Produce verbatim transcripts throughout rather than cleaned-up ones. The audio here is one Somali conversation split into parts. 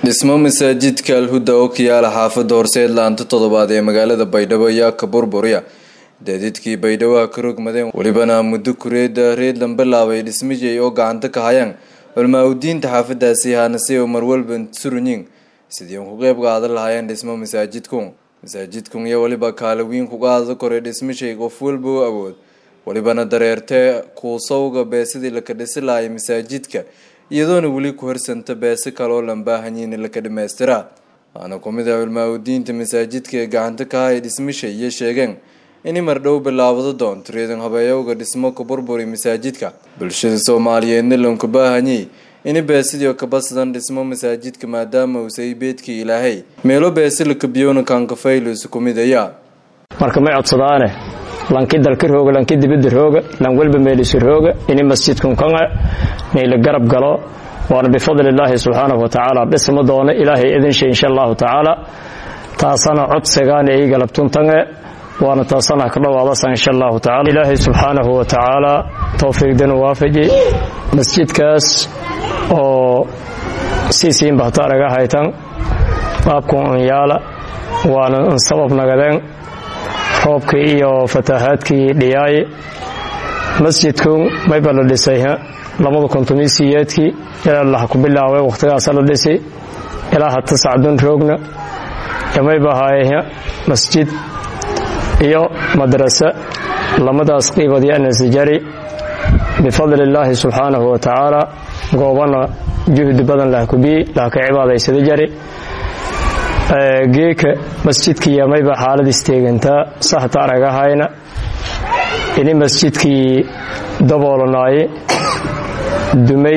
dhismo masaajidka Al-Huda oo ku yaala xaafadda Horseed laanta toddobaad ee magaalada Baydhabo ayaa ka burburaya dadidkii Baydhabo ka rogmadeen walibana muddo kureeda reed lan bilaabay dhismihii oo gacanta ka hayaan ulmaawdiinta xaafadaasi haanasay oo marwalba surunyin sidii uu qayb qaadan lahaayeen dhismo masaajidku masaajidku iyo waliba kaalweyn ku qaado kore dhismihii qof walba awood walibana dareertay ku sawga beesidii la ka dhisi lahaay masaajidka iyadoona wali ku horsanta beesa kale oo lambaahanyiin la ka dhameystira ana kumida ulmaawdiinta masaajidka ee gacanta ka hay dhismihii iyo sheegeen in mardhow bilaawdo doonto reedan habeeyowga dhismo ka burburi masaajidka bulshada Soomaaliyeed lan ku baahanyi in beesidii ka basadan dhismo masaajidka maadaama uu saybeedkii Ilaahay meelo beesil ka biyona kan ka fayluus kumidaya marka ma codsadaane lanki dalka rooga lanki dibadda rooga lan walba meelis rooga in masjidku kan meel garab galo waana bifadli Ilaahi subhanahu wa ta'ala dhismo doona Ilaahay idin shay insha Allah ta'ala taasana codsagaan ay galabtun tanga وانا تصنع كل واضح إن شاء الله تعالى إلهي سبحانه وتعالى توفيق دين وافجي مسجد كاس أو سيسين بحتارة هايتان بابكم يالا وانا انصبب نقدين حبك إيو فتاحاتك لياي مسجدكم ما يبالو لسيها لما كنتم سياتك إلى الله بالله وقتها صلى لسي إلى حتى سعدون روغنا كما يبهايها مسجد iyo madrasa lamadaas qeybad yana sijari bifadli Ilaahi subhanahu wa ta'ala goobana juhd badan la ku bi la ka cibaadaysada jari ee geeka masjidkii yamayba xaalad isteeganta saxta araga hayna in masjidkii daboolanaay dumay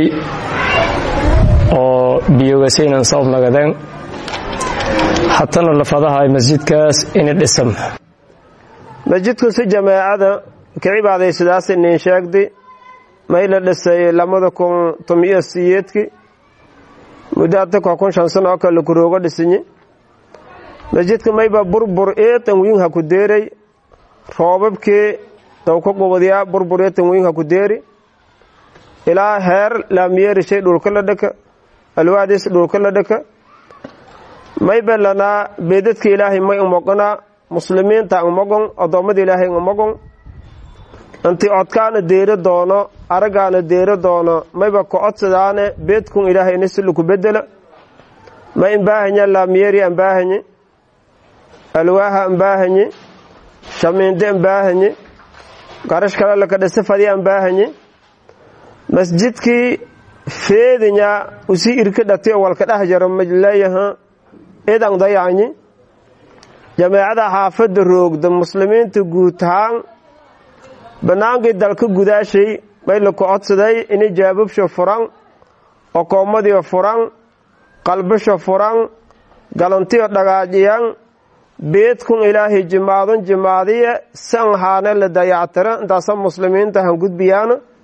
oo biyogasaynan sabab nagadan hatta la fadahay masjidkaas in dhisam masjidku si jamaacada ka cibaadaysadaas in sheegdi ma ila dhisay lamada kun tomiyo siyeedki mudada ka kun shan sano kale ku rooga dhisinyi masjidka mayba burbur ee tanwiin ha ku deeray roobabkii taw ka gobodiya burbur ee tanwiin ha ku deeri ilaa heer laamiyeri shay dhulka la dhaka alwaadis dhulka la dhaka mayba lana beedadka Ilaahay may umaqana muslimiinta umagon adoomada Ilaahay umagon anti odkaana deero doono aragaana deero doono mayba ku codsadaane beedkun Ilaahay inuu ku bedelo ma in baahanya la miyeri an baahanya alwaaha an baahanya shamiinde an baahanya garash kala la ka dhasafadi an baahanya masjidki feedanya usi irka dhatay walka dhahjaro majlayaha eedan dayacni jamaacada xaafadda roogda muslimiinta guud ahaan banaanka dalka gudaashay bay la codsaday in jaababsho furan oo koomadiyo furan qalbasho furan galantiyo dhagaajiyan beedkun Ilaahay jimaadan jimaadiya san haana la dayactira intaas muslimiinta han gudbiyaan